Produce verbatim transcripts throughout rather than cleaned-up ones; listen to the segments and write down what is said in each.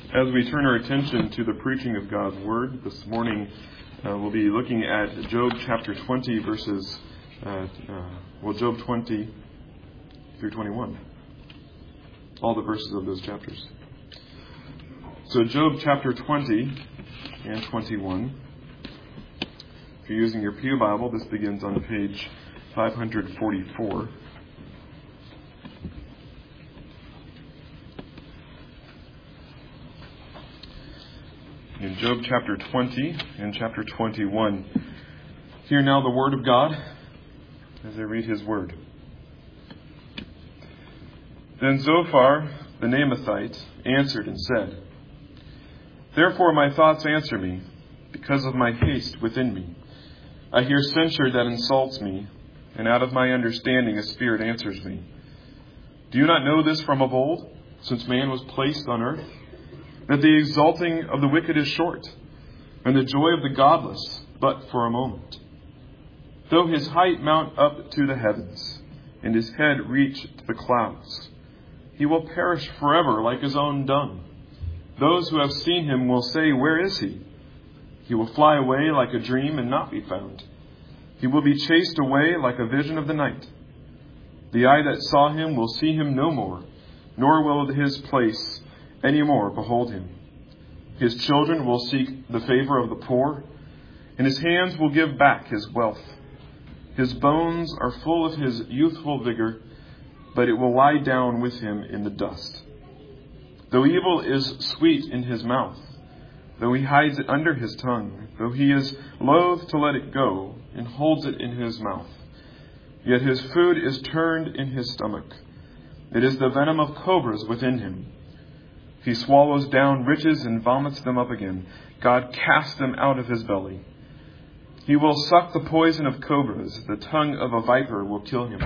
As we turn our attention to the preaching of God's Word, this morning uh, we'll be looking at Job chapter twenty, verses, uh, uh, well, Job twenty through twenty-one. All the verses of those chapters. So Job chapter twenty and twenty-one. If you're using your Pew Bible, this begins on page five forty-four. In Job chapter twenty and chapter twenty-one. Hear now the word of God as I read his word. Then Zophar the Naamathite answered and said, Therefore my thoughts answer me, because of my haste within me. I hear censure that insults me, and out of my understanding a spirit answers me. Do you not know this from of old, since man was placed on earth? That the exalting of the wicked is short, and the joy of the godless but for a moment. Though his height mount up to the heavens, and his head reach to the clouds, he will perish forever like his own dung. Those who have seen him will say, Where is he? He will fly away like a dream and not be found. He will be chased away like a vision of the night. The eye that saw him will see him no more, nor will his place any more behold him. His children will seek the favor of the poor, and his hands will give back his wealth. His bones are full of his youthful vigor, but it will lie down with him in the dust. Though evil is sweet in his mouth, though he hides it under his tongue, though he is loath to let it go and holds it in his mouth, yet his food is turned in his stomach. It is the venom of cobras within him. He swallows down riches and vomits them up again. God casts them out of his belly. He will suck the poison of cobras. The tongue of a viper will kill him.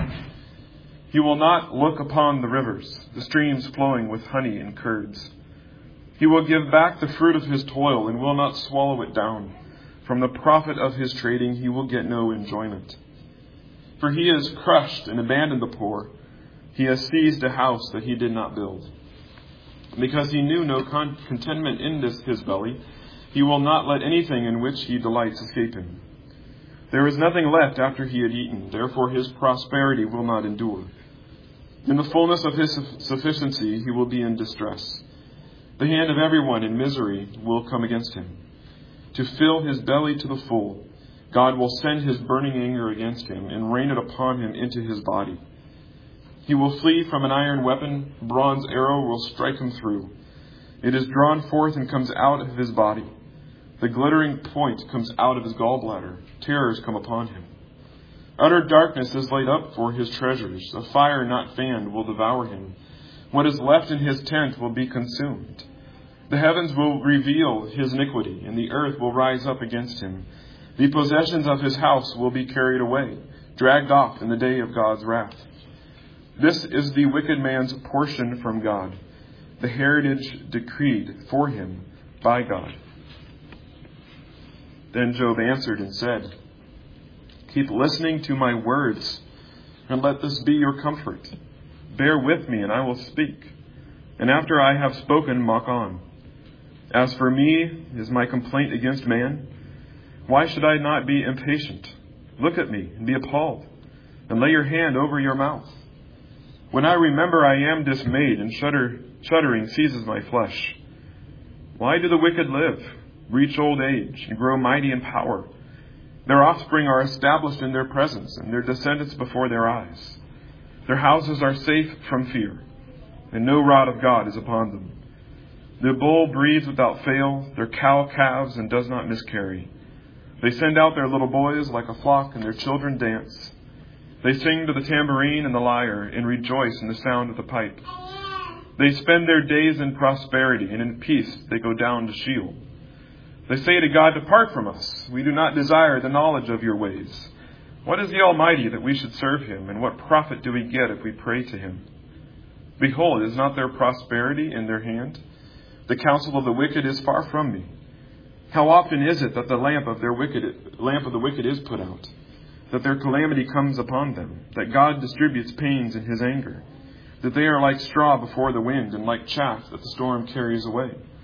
He will not look upon the rivers, the streams flowing with honey and curds. He will give back the fruit of his toil and will not swallow it down. From the profit of his trading he will get no enjoyment. For he has crushed and abandoned the poor. He has seized a house that he did not build. Because he knew no con- contentment in this his belly, he will not let anything in which he delights escape him. There is nothing left after he had eaten, therefore his prosperity will not endure. In the fullness of his sufficiency he will be in distress. The hand of everyone in misery will come against him. To fill his belly to the full, God will send his burning anger against him and rain it upon him into his body. He will flee from an iron weapon, a bronze arrow will strike him through. It is drawn forth and comes out of his body. The glittering point comes out of his gallbladder. Terrors come upon him. Utter darkness is laid up for his treasures. A fire not fanned will devour him. What is left in his tent will be consumed. The heavens will reveal his iniquity, and the earth will rise up against him. The possessions of his house will be carried away, dragged off in the day of God's wrath. This is the wicked man's portion from God, the heritage decreed for him by God. Then Job answered and said, Keep listening to my words, and let this be your comfort. Bear with me, and I will speak. And after I have spoken, mock on. As for me, is my complaint against man? Why should I not be impatient? Look at me and be appalled, and lay your hand over your mouth. When I remember, I am dismayed, and shudder, shuddering seizes my flesh. Why do the wicked live, reach old age, and grow mighty in power? Their offspring are established in their presence, and their descendants before their eyes. Their houses are safe from fear, and no rod of God is upon them. Their bull breeds without fail, their cow calves and does not miscarry. They send out their little boys like a flock, and their children dance. They sing to the tambourine and the lyre, and rejoice in the sound of the pipe. They spend their days in prosperity, and in peace they go down to Sheol. They say to God, Depart from us. We do not desire the knowledge of your ways. What is the Almighty that we should serve him, and what profit do we get if we pray to him? Behold, is not their prosperity in their hand? The counsel of the wicked is far from me. How often is it that the lamp of their wicked lamp of the wicked is put out? that their calamity comes upon them, that God distributes pains in his anger, that they are like straw before the wind and like chaff that the storm carries away.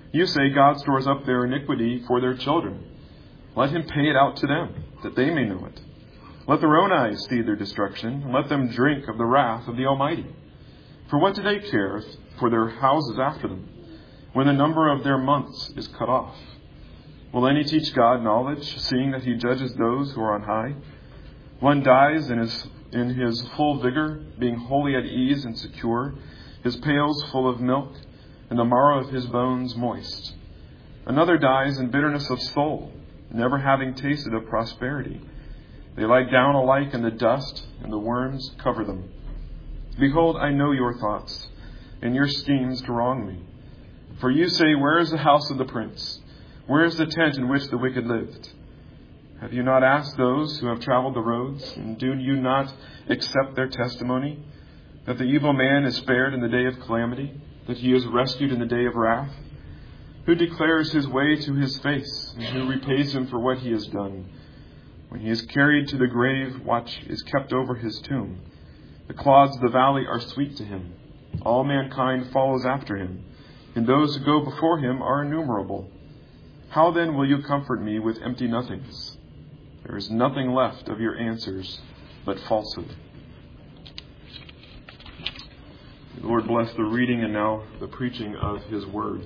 You say God stores up their iniquity for their children. Let him pay it out to them, that they may know it. Let their own eyes see their destruction, and let them drink of the wrath of the Almighty. For what do they care for their houses after them, when the number of their months is cut off? Will any teach God knowledge, seeing that he judges those who are on high? One dies in his, in his full vigor, being wholly at ease and secure, his pails full of milk, and the marrow of his bones moist. Another dies in bitterness of soul, never having tasted of prosperity. They lie down alike in the dust, and the worms cover them. Behold, I know your thoughts, and your schemes to wrong me. For you say, where is the house of the prince? Where is the tent in which the wicked lived? Have you not asked those who have traveled the roads, and do you not accept their testimony, that the evil man is spared in the day of calamity, that he is rescued in the day of wrath? Who declares his way to his face, and who repays him for what he has done? When he is carried to the grave, watch is kept over his tomb. The clods of the valley are sweet to him. All mankind follows after him, and those who go before him are innumerable. How then will you comfort me with empty nothings? There is nothing left of your answers but falsehood. The Lord bless the reading and now the preaching of his word.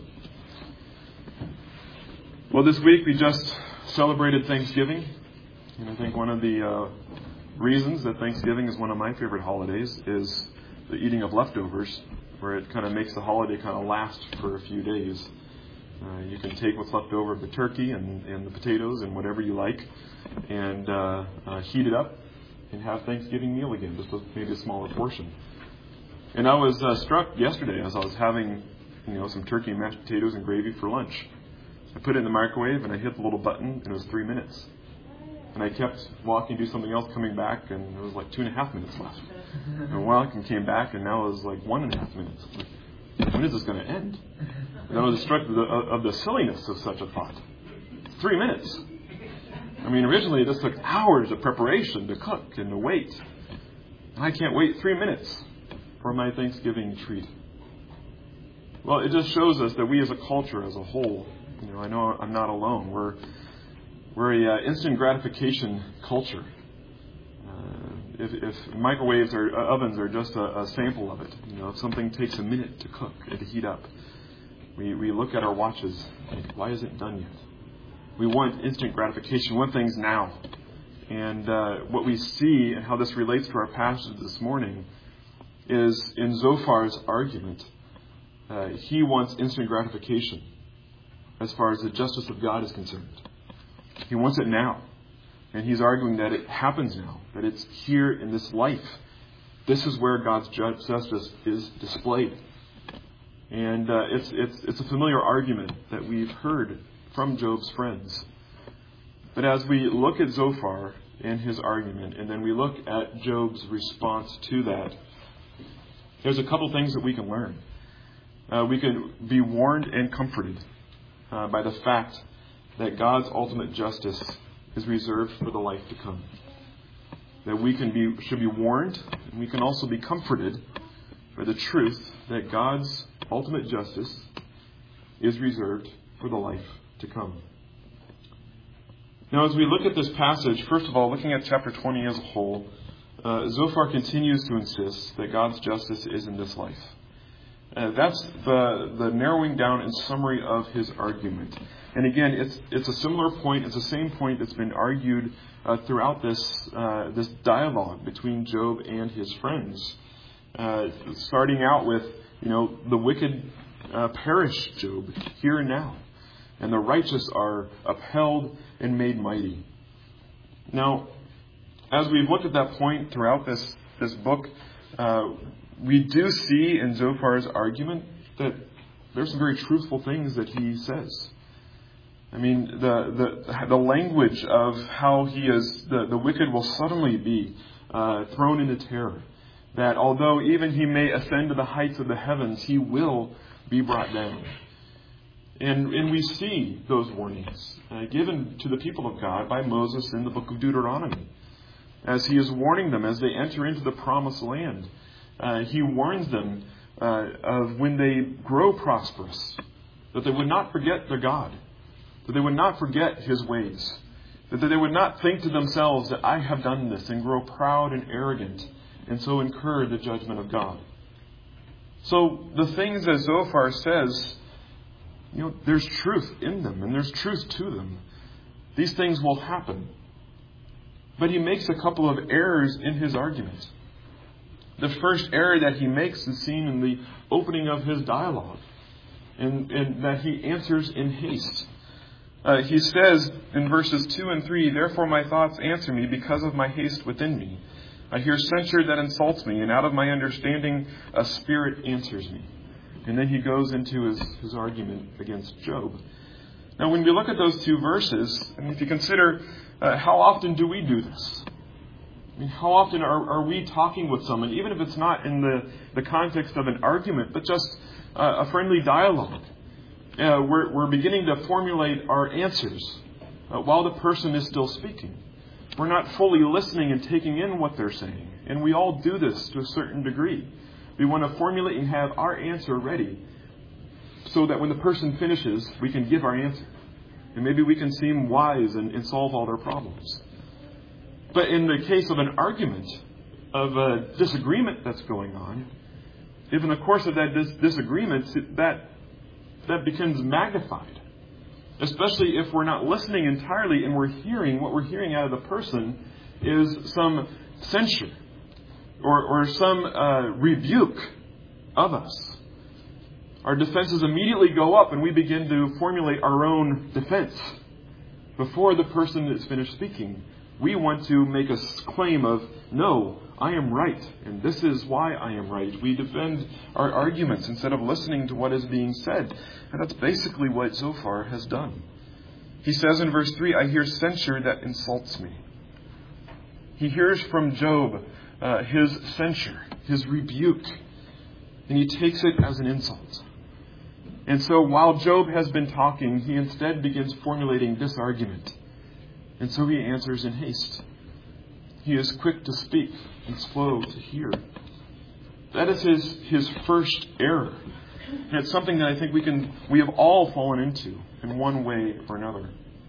Well, this week we just celebrated Thanksgiving. And I think one of the uh, reasons that Thanksgiving is one of my favorite holidays is the eating of leftovers, where it kind of makes the holiday kind of last for a few days. Uh, you can take what's left over of the turkey and, and the potatoes and whatever you like and uh, uh, heat it up and have Thanksgiving meal again, just with maybe a smaller portion. And I was uh, struck yesterday as I was having, you know, some turkey and mashed potatoes and gravy for lunch. I put it in the microwave and I hit the little button and it was three minutes. And I kept walking, do something else, coming back, and it was like two and a half minutes left. And a while I came back, and now it was like one and a half minutes. Like, when is this going to end? And I was struck of the, of the silliness of such a thought. Three minutes. I mean, originally this took hours of preparation to cook and to wait. And I can't wait three minutes for my Thanksgiving treat. Well, it just shows us that we as a culture, as a whole, you know, I know I'm not alone. We're We're a uh, instant gratification culture. Uh, if, if microwaves or uh, ovens are just a, a sample of it, you know, if something takes a minute to cook and to heat up, we, we look at our watches and think, why isn't it done yet? We want instant gratification. We want things now. And uh, what we see and how this relates to our passage this morning is in Zophar's argument. Uh, he wants instant gratification as far as the justice of God is concerned. He wants it now. And he's arguing that it happens now, that it's here in this life. This is where God's justice is displayed. And uh, it's, it's, it's a familiar argument that we've heard from Job's friends. But as we look at Zophar and his argument, and then we look at Job's response to that, there's a couple things that we can learn. Uh, we can be warned and comforted uh, by the fact that God's ultimate justice is reserved for the life to come. That we can be should be warned, and we can also be comforted by the truth that God's ultimate justice is reserved for the life to come. Now, as we look at this passage, first of all, looking at chapter twenty as a whole, uh, Zophar continues to insist that God's justice is in this life. Uh, that's the, the narrowing down and summary of his argument. And again, it's it's a similar point. It's the same point that's been argued uh, throughout this uh, this dialogue between Job and his friends. Uh, starting out with, you know, the wicked uh, perish, Job, here and now, and the righteous are upheld and made mighty. Now, as we've looked at that point throughout this this book, uh, we do see in Zophar's argument that there's some very truthful things that he says. I mean, the the, the language of how he is, the, the wicked will suddenly be uh, thrown into terror. That although even he may ascend to the heights of the heavens, he will be brought down. And, and we see those warnings uh, given to the people of God by Moses in the book of Deuteronomy. As he is warning them as they enter into the promised land. Uh, he warns them uh, of when they grow prosperous, that they would not forget their God, that they would not forget His ways, that they would not think to themselves that I have done this and grow proud and arrogant and so incur the judgment of God. So the things that Zophar says, you know, there's truth in them and there's truth to them. These things will happen. But he makes a couple of errors in his argument. The first error that he makes is seen in the opening of his dialogue, and, and that he answers in haste. Uh, he says in verses two and three, "Therefore my thoughts answer me because of my haste within me. I hear censure that insults me, and out of my understanding a spirit answers me." And then he goes into his, his argument against Job. Now when we look at those two verses, and if you consider uh, how often do we do this? I mean, how often are, are we talking with someone, even if it's not in the, the context of an argument, but just uh, a friendly dialogue? Uh, we're, we're beginning to formulate our answers uh, while the person is still speaking. We're not fully listening and taking in what they're saying. And we all do this to a certain degree. We want to formulate and have our answer ready so that when the person finishes, we can give our answer. And maybe we can seem wise and, and solve all their problems. But in the case of an argument, of a disagreement that's going on, if in the course of that dis- disagreement, that, that becomes magnified. Especially if we're not listening entirely and we're hearing, what we're hearing out of the person is some censure or, or some uh, rebuke of us. Our defenses immediately go up and we begin to formulate our own defense. Before the person is finished speaking, we want to make a claim of, no, I am right, and this is why I am right. We defend our arguments instead of listening to what is being said. And that's basically what Zophar has done. He says in verse three, "I hear censure that insults me." He hears from Job uh, his censure, his rebuke, and he takes it as an insult. And so while Job has been talking, he instead begins formulating this argument. And so he answers in haste. He is quick to speak and slow to hear. That is his, his first error. And it's something that I think we can we have all fallen into in one way or another.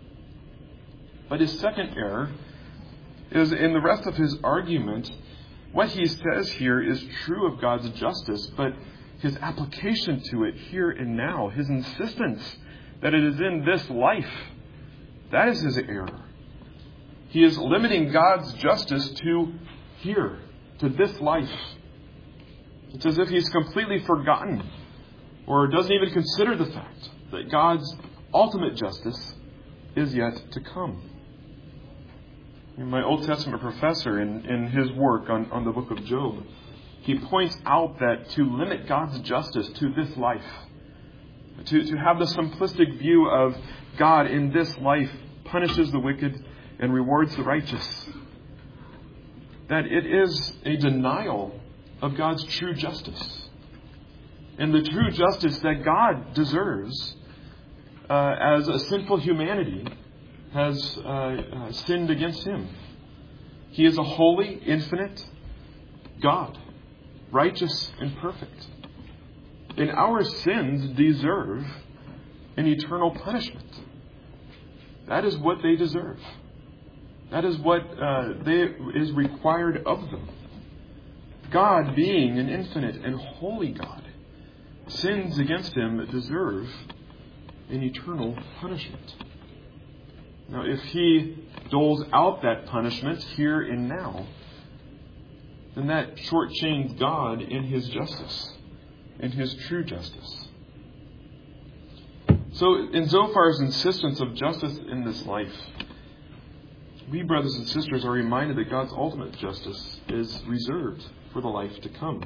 But his second error is in the rest of his argument. What he says here is true of God's justice, but his application to it here and now, his insistence that it is in this life, that is his error. He is limiting God's justice to here, to this life. It's as if he's completely forgotten or doesn't even consider the fact that God's ultimate justice is yet to come. My Old Testament professor, in, in his work on, on the book of Job, he points out that to limit God's justice to this life, to, to have the simplistic view of God in this life punishes the wicked and rewards the righteous, that it is a denial of God's true justice. And the true justice that God deserves uh, as a sinful humanity has uh, uh, sinned against him. He is a holy, infinite God, righteous and perfect. And our sins deserve an eternal punishment. That is what they deserve. That is what uh, they, is required of them. God, being an infinite and holy God, sins against him deserve an eternal punishment. Now, if he doles out that punishment here and now, then that shortchanges God in his justice, in his true justice. So, in Zophar's insistence of justice in this life, we, brothers and sisters, are reminded that God's ultimate justice is reserved for the life to come.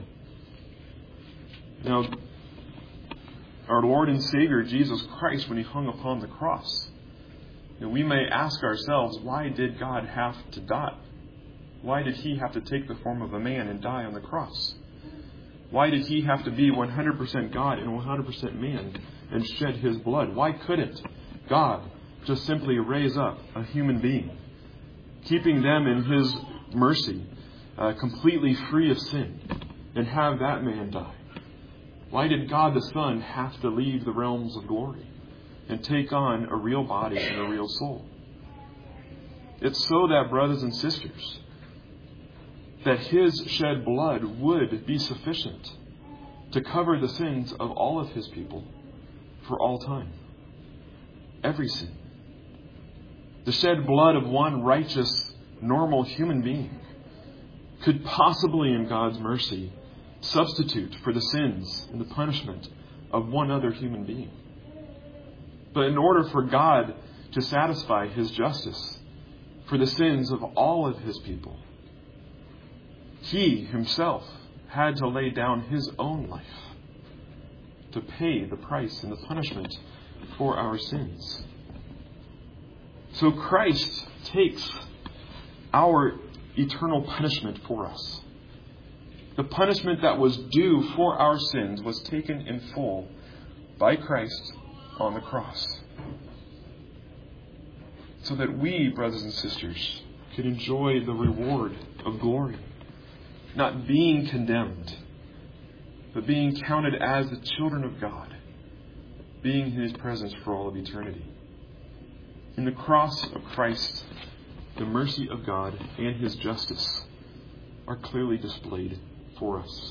Now, our Lord and Savior, Jesus Christ, when he hung upon the cross, you know, we may ask ourselves, why did God have to die? Why did he have to take the form of a man and die on the cross? Why did he have to be one hundred percent God and one hundred percent man and shed his blood? Why couldn't God just simply raise up a human being, keeping them in his mercy, uh, completely free of sin, and have that man die? Why did God the Son have to leave the realms of glory and take on a real body and a real soul? It's so that, brothers and sisters, that His shed blood would be sufficient to cover the sins of all of His people for all time. Every sin. The shed blood of one righteous, normal human being could possibly, in God's mercy, substitute for the sins and the punishment of one other human being. But in order for God to satisfy His justice for the sins of all of His people, He Himself had to lay down His own life to pay the price and the punishment for our sins. So Christ takes our eternal punishment for us. The punishment that was due for our sins was taken in full by Christ on the cross. So that we, brothers and sisters, could enjoy the reward of glory. Not being condemned, but being counted as the children of God, being in His presence for all of eternity. In the cross of Christ, the mercy of God and His justice are clearly displayed for us.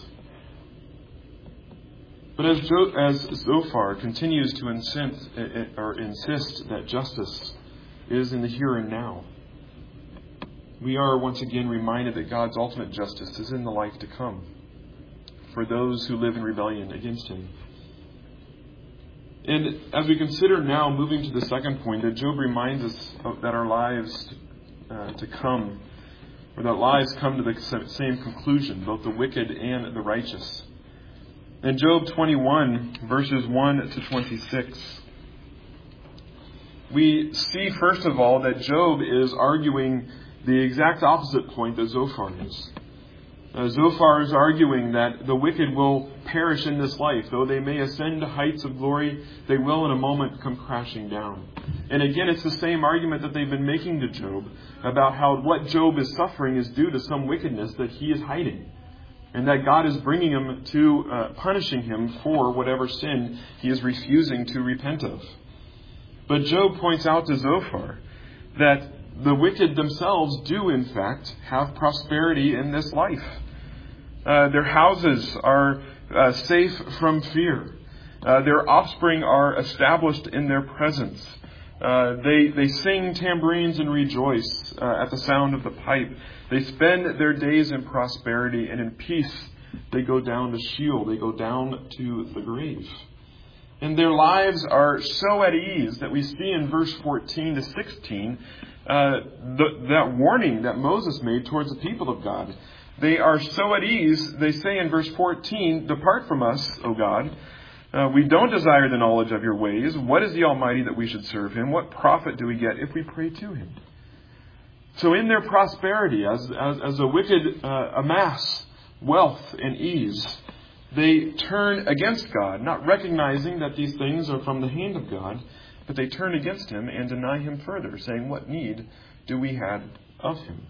But as, jo- as Zophar continues to insist, or insist that justice is in the here and now, we are once again reminded that God's ultimate justice is in the life to come for those who live in rebellion against Him. And as we consider now, moving to the second point, that Job reminds us of, that our lives uh, to come, or that lives come to the same conclusion, both the wicked and the righteous. In Job twenty-one, verses one to twenty-six, we see, first of all, that Job is arguing the exact opposite point that Zophar is. Uh, Zophar is arguing that the wicked will perish in this life. Though they may ascend to heights of glory, they will in a moment come crashing down. And again, it's the same argument that they've been making to Job about how what Job is suffering is due to some wickedness that he is hiding. And that God is bringing him to, uh, punishing him for whatever sin he is refusing to repent of. But Job points out to Zophar that the wicked themselves do, in fact, have prosperity in this life. Uh, their houses are uh, safe from fear. Uh, their offspring are established in their presence. Uh, they, they sing tambourines and rejoice uh, at the sound of the pipe. They spend their days in prosperity, and in peace they go down to Sheol. They go down to the grave. And their lives are so at ease that we see in verse fourteen to sixteen uh, the, that warning that Moses made towards the people of God. They are so at ease, they say in verse fourteen, "Depart from us, O God. Uh, we don't desire the knowledge of your ways. What is the Almighty that we should serve Him? What profit do we get if we pray to Him?" So in their prosperity, as, as, as the wicked uh, amass wealth and ease, they turn against God, not recognizing that these things are from the hand of God, but they turn against Him and deny Him further, saying, "What need do we have of Him?"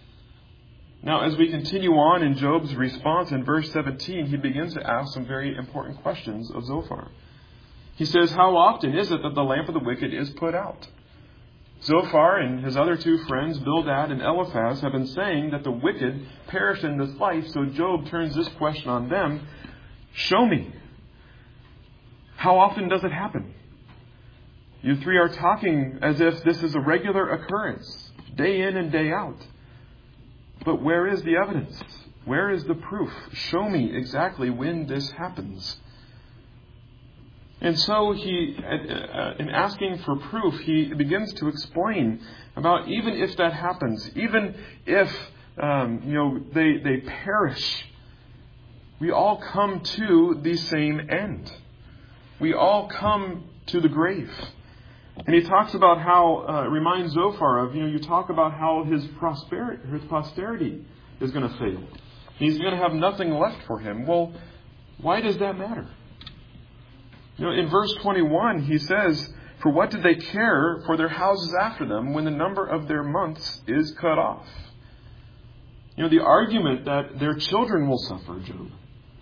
Now, as we continue on in Job's response in verse seventeen, he begins to ask some very important questions of Zophar. He says, "How often is it that the lamp of the wicked is put out?" Zophar and his other two friends, Bildad and Eliphaz, have been saying that the wicked perish in this life, so Job turns this question on them. Show me. How often does it happen? You three are talking as if this is a regular occurrence, day in and day out. But where is the evidence? Where is the proof? Show me exactly when this happens. And so he, in asking for proof, he begins to explain about even if that happens, even if um, you know they they perish, we all come to the same end. We all come to the grave. And he talks about how, uh, reminds Zophar of, you know, you talk about how his prosperity, his posterity is going to fail. He's going to have nothing left for him. Well, why does that matter? You know, in verse twenty-one, he says, "For what did they care for their houses after them when the number of their months is cut off?" You know, the argument that their children will suffer, Job.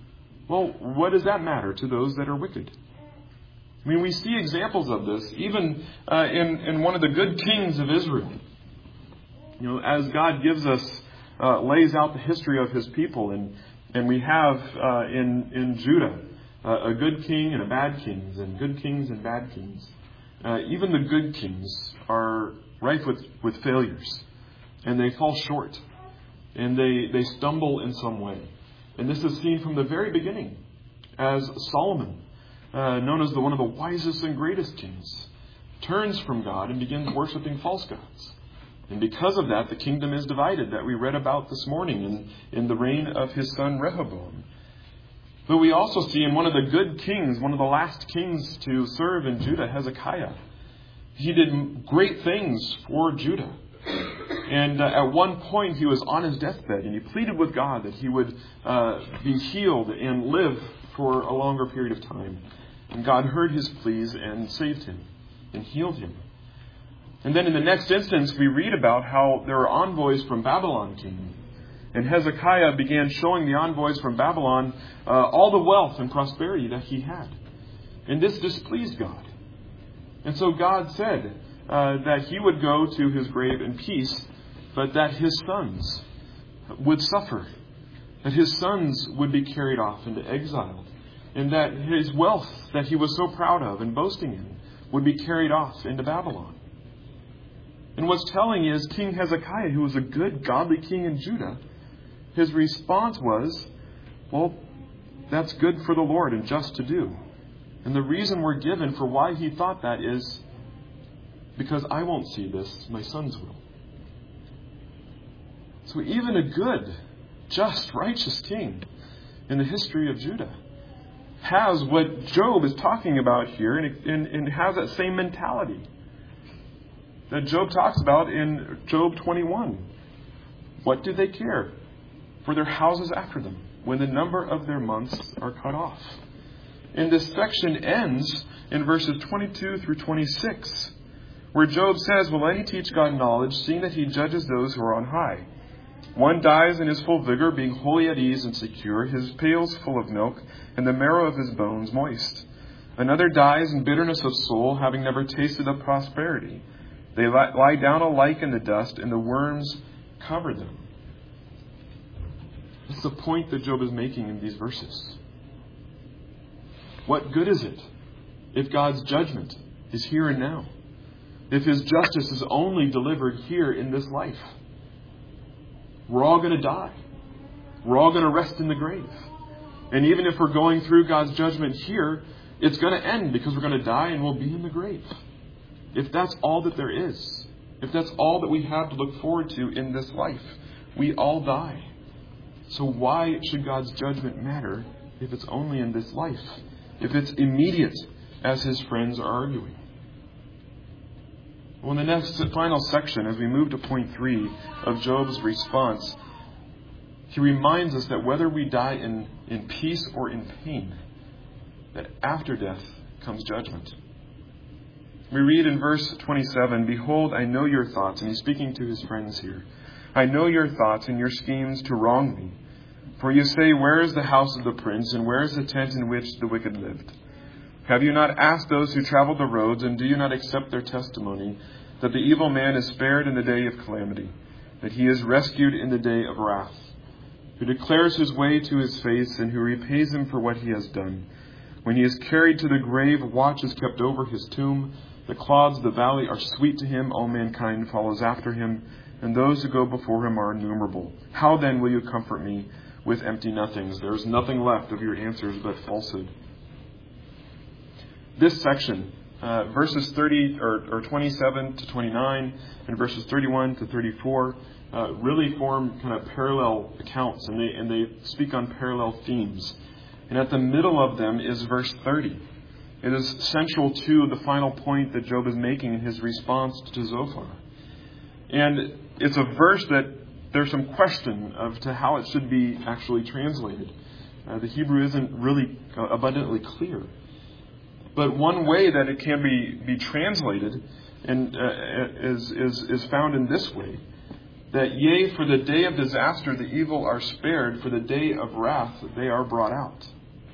Well, what does that matter to those that are wicked? I mean, we see examples of this even uh, in, in one of the good kings of Israel. You know, as God gives us, uh, lays out the history of His people, and and we have uh, in in Judah uh, a good king and a bad kings, and good kings and bad kings. Uh, even the good kings are rife with, with failures, and they fall short, and they they stumble in some way. And this is seen from the very beginning, as Solomon, Uh, known as the one of the wisest and greatest kings, turns from God and begins worshiping false gods. And because of that, the kingdom is divided, that we read about this morning in, in the reign of his son Rehoboam. But we also see in one of the good kings, one of the last kings to serve in Judah, Hezekiah. He did great things for Judah. And uh, at one point he was on his deathbed, and he pleaded with God that he would uh, be healed and live for a longer period of time. And God heard his pleas and saved him and healed him. And then in the next instance, we read about how there are envoys from Babylon came. And Hezekiah began showing the envoys from Babylon uh, all the wealth and prosperity that he had. And this displeased God. And so God said uh, that he would go to his grave in peace, but that his sons would suffer. That his sons would be carried off into exile. And that his wealth that he was so proud of and boasting in would be carried off into Babylon. And what's telling is King Hezekiah, who was a good, godly king in Judah, his response was, well, that's good for the Lord and just to do. And the reason we're given for why he thought that is because I won't see this, my sons will. So even a good, just, righteous king in the history of Judah has what Job is talking about here, and, and, and has that same mentality that Job talks about in Job twenty-one. What do they care for their houses after them when the number of their months are cut off? And this section ends in verses twenty-two through twenty-six, where Job says, will any teach God knowledge, seeing that he judges those who are on high? One dies in his full vigor, being wholly at ease and secure, his pails full of milk, and the marrow of his bones moist. Another dies in bitterness of soul, having never tasted of prosperity. They lie down alike in the dust, and the worms cover them. This is the point that Job is making in these verses. What good is it if God's judgment is here and now? If his justice is only delivered here in this life? We're all going to die. We're all going to rest in the grave. And even if we're going through God's judgment here, it's going to end because we're going to die and we'll be in the grave. If that's all that there is, if that's all that we have to look forward to in this life, we all die. So why should God's judgment matter if it's only in this life? If it's immediate, as his friends are arguing? Well, in the next final section, as we move to point three of Job's response, he reminds us that whether we die in, in peace or in pain, that after death comes judgment. We read in verse twenty-seven, behold, I know your thoughts, and he's speaking to his friends here. I know your thoughts and your schemes to wrong me. For you say, where is the house of the prince, and where is the tent in which the wicked lived? Have you not asked those who travel the roads, and do you not accept their testimony, that the evil man is spared in the day of calamity, that he is rescued in the day of wrath, who declares his way to his face, and who repays him for what he has done? When he is carried to the grave, watch is kept over his tomb. The clods of the valley are sweet to him. All mankind follows after him, and those who go before him are innumerable. How then will you comfort me with empty nothings? There is nothing left of your answers but falsehood. This section, uh, verses thirty or, or twenty-seven to twenty-nine and verses thirty-one to thirty-four, uh, really form kind of parallel accounts, and they and they speak on parallel themes. And at the middle of them is verse thirty. It is central to the final point that Job is making in his response to Zophar. And it's a verse that there's some question of to how it should be actually translated. Uh, the Hebrew isn't really uh, abundantly clear. But one way that it can be, be translated and, uh, is, is, is found in this way. That yea, for the day of disaster the evil are spared, for the day of wrath they are brought out.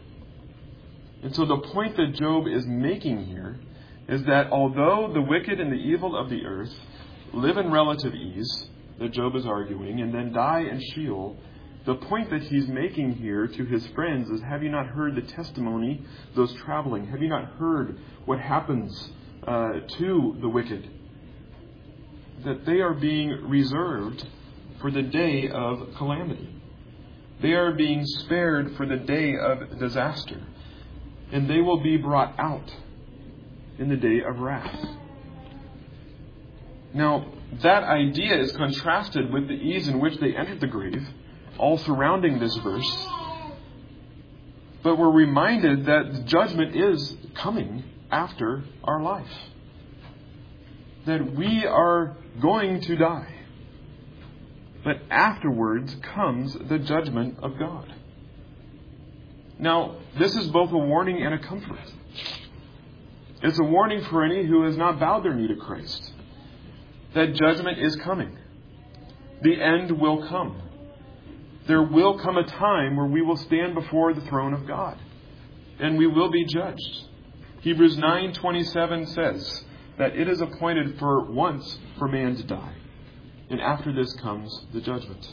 And so the point that Job is making here is that although the wicked and the evil of the earth live in relative ease, that Job is arguing, and then die in Sheol, the point that he's making here to his friends is, have you not heard the testimony, those traveling? Have you not heard what happens uh, to the wicked? That they are being reserved for the day of calamity. They are being spared for the day of disaster. And they will be brought out in the day of wrath. Now, that idea is contrasted with the ease in which they entered the grave, all surrounding this verse. But we're reminded that judgment is coming after our life. That we are going to die. But afterwards comes the judgment of God. Now, this is both a warning and a comfort. It's a warning for any who has not bowed their knee to Christ. That judgment is coming. The end will come. There will come a time where we will stand before the throne of God. And we will be judged. Hebrews nine twenty-seven says that it is appointed for once for man to die. And after this comes the judgment.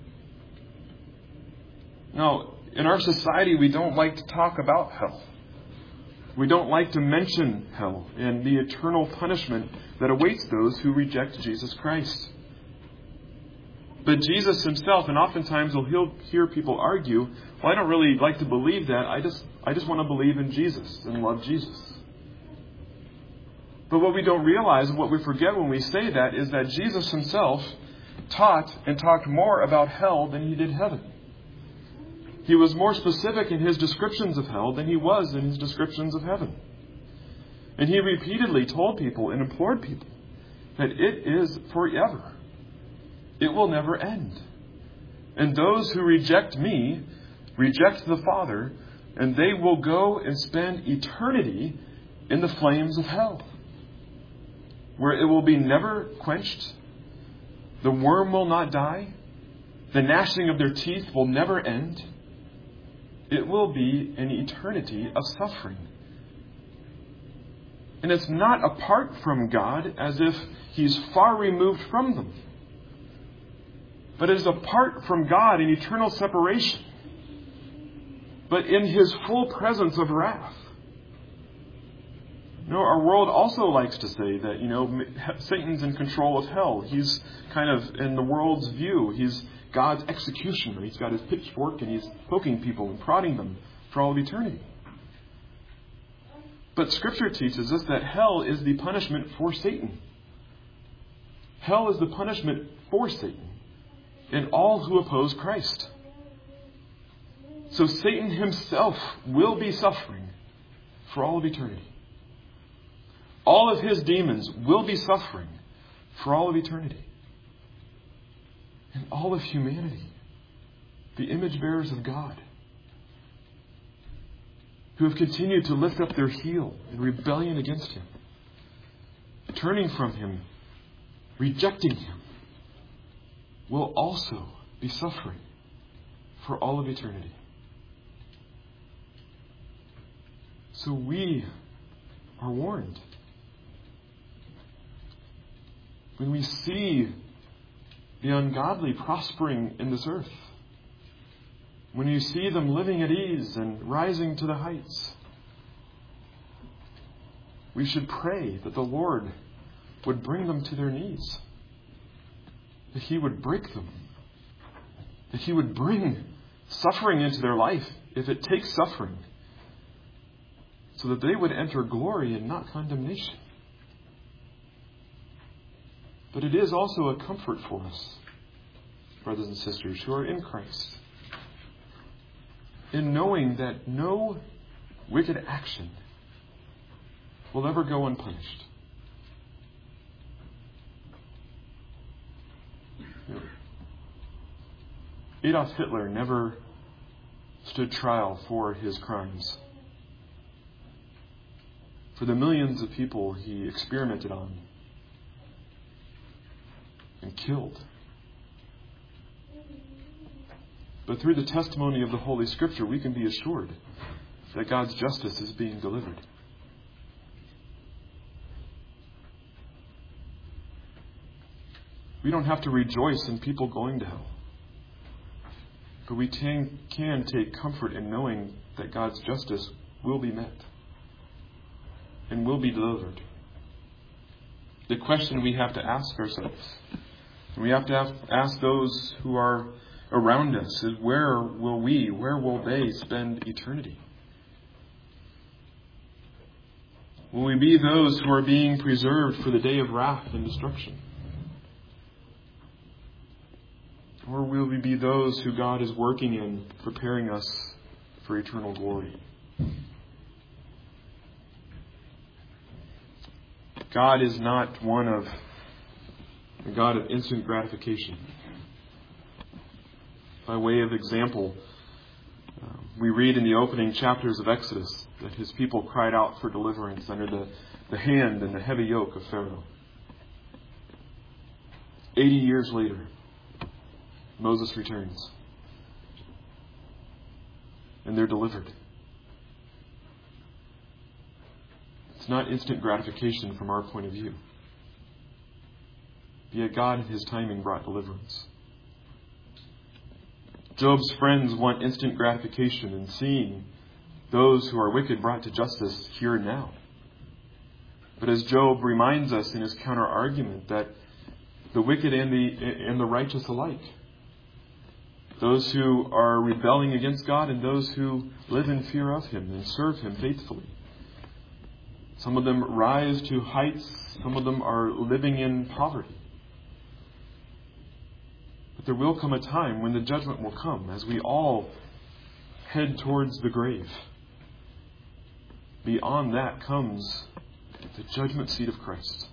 Now, in our society, we don't like to talk about hell. We don't like to mention hell and the eternal punishment that awaits those who reject Jesus Christ. But Jesus himself, and oftentimes he'll hear people argue, well, I don't really like to believe that. I just, I just want to believe in Jesus and love Jesus. But what we don't realize and what we forget when we say that is that Jesus himself taught and talked more about hell than he did heaven. He was more specific in his descriptions of hell than he was in his descriptions of heaven. And he repeatedly told people and implored people that it is forever. It will never end. And those who reject me reject the Father, and they will go and spend eternity in the flames of hell, where it will be never quenched. The worm will not die. The gnashing of their teeth will never end. It will be an eternity of suffering. And it's not apart from God as if he's far removed from them. But it is apart from God in eternal separation. But in his full presence of wrath. You know, our world also likes to say that, you know, Satan's in control of hell. He's kind of, in the world's view, he's God's executioner. He's got his pitchfork and he's poking people and prodding them for all of eternity. But Scripture teaches us that hell is the punishment for Satan. Hell is the punishment for Satan and all who oppose Christ. So Satan himself will be suffering for all of eternity. All of his demons will be suffering for all of eternity. And all of humanity, the image bearers of God, who have continued to lift up their heel in rebellion against him, turning from him, rejecting him, will also be suffering for all of eternity. So we are warned. When we see the ungodly prospering in this earth, when you see them living at ease and rising to the heights, we should pray that the Lord would bring them to their knees, that he would break them, that he would bring suffering into their life, if it takes suffering, so that they would enter glory and not condemnation. But it is also a comfort for us, brothers and sisters who are in Christ, in knowing that no wicked action will ever go unpunished. You know, Adolf Hitler never stood trial for his crimes. For the millions of people he experimented on and killed. But through the testimony of the Holy Scripture, we can be assured that God's justice is being delivered. We don't have to rejoice in people going to hell. But we can, can take comfort in knowing that God's justice will be met and will be delivered. The question we have to ask ourselves, and we have to ask, ask those who are around us, is where will we, where will they spend eternity? Will we be those who are being preserved for the day of wrath and destruction? Or will we be those who God is working in, preparing us for eternal glory? God is not one of a God of instant gratification. By way of example, uh, we read in the opening chapters of Exodus that his people cried out for deliverance under the, the hand and the heavy yoke of Pharaoh. Eighty years later, Moses returns, and they're delivered. It's not instant gratification from our point of view. Yet God in his timing brought deliverance. Job's friends want instant gratification in seeing those who are wicked brought to justice here and now. But as Job reminds us in his counter-argument, that the wicked and the, and the righteous alike, those who are rebelling against God and those who live in fear of him and serve him faithfully. Some of them rise to heights. Some of them are living in poverty. But there will come a time when the judgment will come as we all head towards the grave. Beyond that comes the judgment seat of Christ,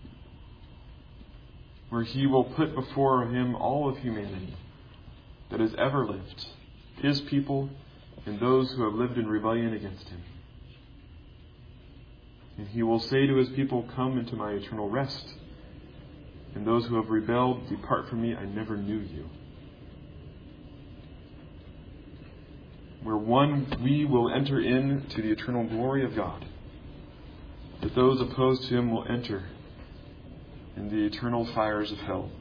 where he will put before him all of humanity that has ever lived, his people and those who have lived in rebellion against him. And he will say to his people, "Come into my eternal rest. And those who have rebelled, depart from me, I never knew you." Where one, we will enter into the eternal glory of God, but those opposed to him will enter in the eternal fires of hell.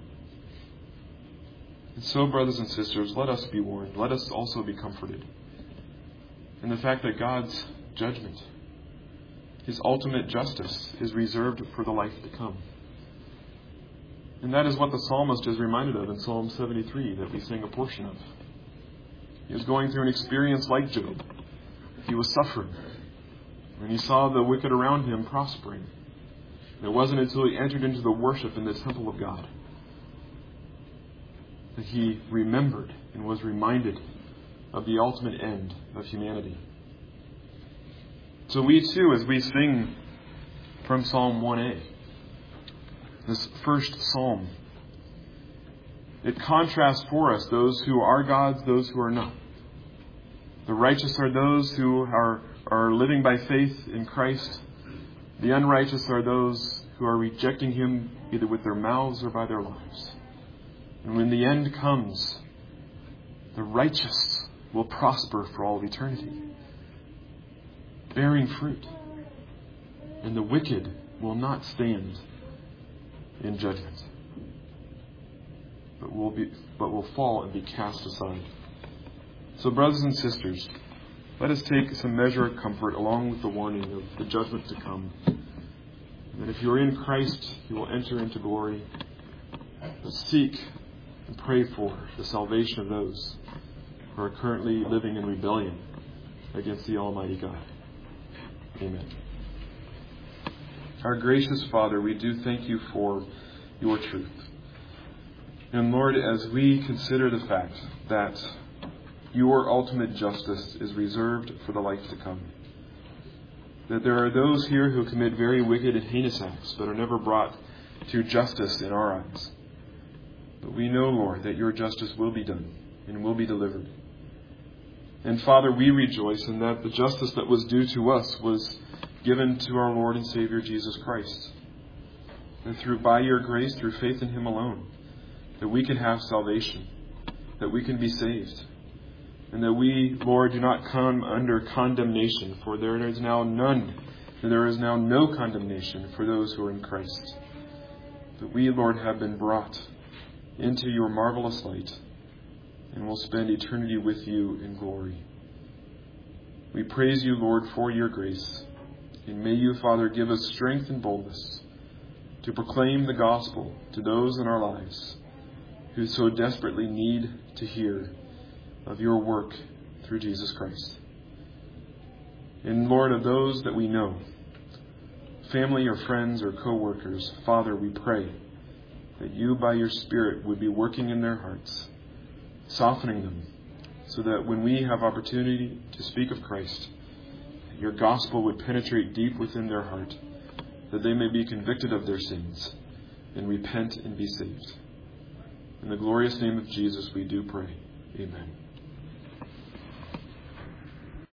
And so, brothers and sisters, let us be warned. Let us also be comforted in the fact that God's judgment, his ultimate justice, is reserved for the life to come. And that is what the psalmist is reminded of in Psalm seventy-three that we sing a portion of. He was going through an experience like Job. He was suffering. And he saw the wicked around him prospering. It wasn't until he entered into the worship in the temple of God that he remembered and was reminded of the ultimate end of humanity. So we too, as we sing from Psalm one A, this first psalm, it contrasts for us those who are God's, those who are not. The righteous are those who are, are living by faith in Christ. The unrighteous are those who are rejecting him either with their mouths or by their lives. And when the end comes, the righteous will prosper for all of eternity, bearing fruit. And the wicked will not stand in judgment, but will be, but will fall and be cast aside. So, brothers and sisters, let us take some measure of comfort along with the warning of the judgment to come. And if you are in Christ, you will enter into glory. But seek and pray for the salvation of those who are currently living in rebellion against the Almighty God. Amen. Our gracious Father, we do thank you for your truth. And Lord, as we consider the fact that your ultimate justice is reserved for the life to come, that there are those here who commit very wicked and heinous acts but are never brought to justice in our eyes. But we know, Lord, that your justice will be done and will be delivered. And Father, we rejoice in that the justice that was due to us was given to our Lord and Savior Jesus Christ. And through, by your grace, through faith in him alone, that we can have salvation, that we can be saved, and that we, Lord, do not come under condemnation, for there is now none, and there is now no condemnation for those who are in Christ. But we, Lord, have been brought into your marvelous light, and will spend eternity with you in glory. We praise you, Lord, for your grace, and may you, Father, give us strength and boldness to proclaim the gospel to those in our lives who so desperately need to hear of your work through Jesus Christ. And Lord, of those that we know, family or friends or co-workers, Father, we pray that you by your Spirit would be working in their hearts, softening them, so that when we have opportunity to speak of Christ, your gospel would penetrate deep within their heart, that they may be convicted of their sins and repent and be saved. In the glorious name of Jesus we do pray. Amen.